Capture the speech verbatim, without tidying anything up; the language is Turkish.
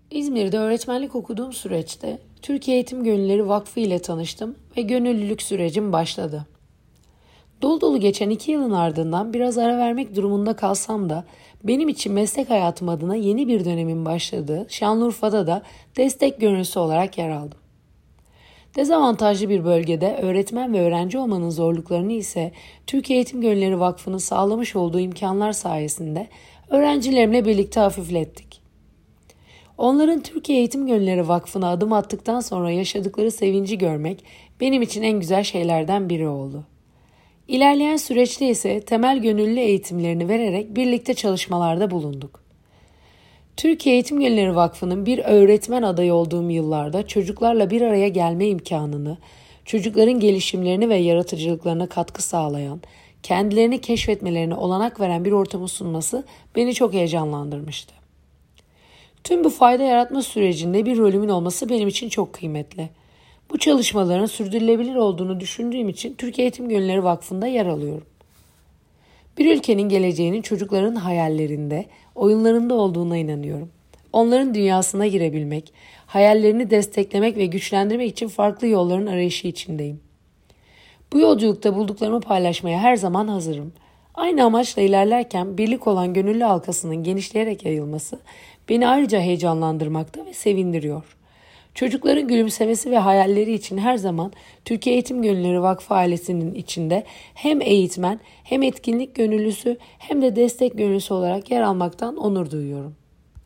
İzmir'de öğretmenlik okuduğum süreçte Türkiye Eğitim Gönülleri Vakfı ile tanıştım ve gönüllülük sürecim başladı. Dolu dolu geçen iki yılın ardından biraz ara vermek durumunda kalsam da benim için meslek hayatım adına yeni bir dönemin başladığı Şanlıurfa'da da destek gönüllüsü olarak yer aldım. Dezavantajlı bir bölgede öğretmen ve öğrenci olmanın zorluklarını ise Türkiye Eğitim Gönülleri Vakfı'nın sağlamış olduğu imkanlar sayesinde öğrencilerimle birlikte hafiflettik. Onların Türkiye Eğitim Gönülleri Vakfı'na adım attıktan sonra yaşadıkları sevinci görmek benim için en güzel şeylerden biri oldu. İlerleyen süreçte ise temel gönüllü eğitimlerini vererek birlikte çalışmalarda bulunduk. Türkiye Eğitim Gönülleri Vakfı'nın bir öğretmen adayı olduğum yıllarda çocuklarla bir araya gelme imkanını, çocukların gelişimlerini ve yaratıcılıklarına katkı sağlayan, kendilerini keşfetmelerine olanak veren bir ortamı sunması beni çok heyecanlandırmıştı. Tüm bu fayda yaratma sürecinde bir rolümün olması benim için çok kıymetli. Bu çalışmaların sürdürülebilir olduğunu düşündüğüm için Türkiye Eğitim Gönülleri Vakfı'nda yer alıyorum. Bir ülkenin geleceğinin çocukların hayallerinde, oyunlarında olduğuna inanıyorum. Onların dünyasına girebilmek, hayallerini desteklemek ve güçlendirmek için farklı yolların arayışı içindeyim. Bu yolculukta bulduklarımı paylaşmaya her zaman hazırım. Aynı amaçla ilerlerken birlik olan gönüllü halkasının genişleyerek yayılması beni ayrıca heyecanlandırmakta ve sevindiriyor. Çocukların gülümsemesi ve hayalleri için her zaman Türkiye Eğitim Gönülleri Vakfı ailesinin içinde hem eğitmen hem etkinlik gönüllüsü hem de destek gönüllüsü olarak yer almaktan onur duyuyorum.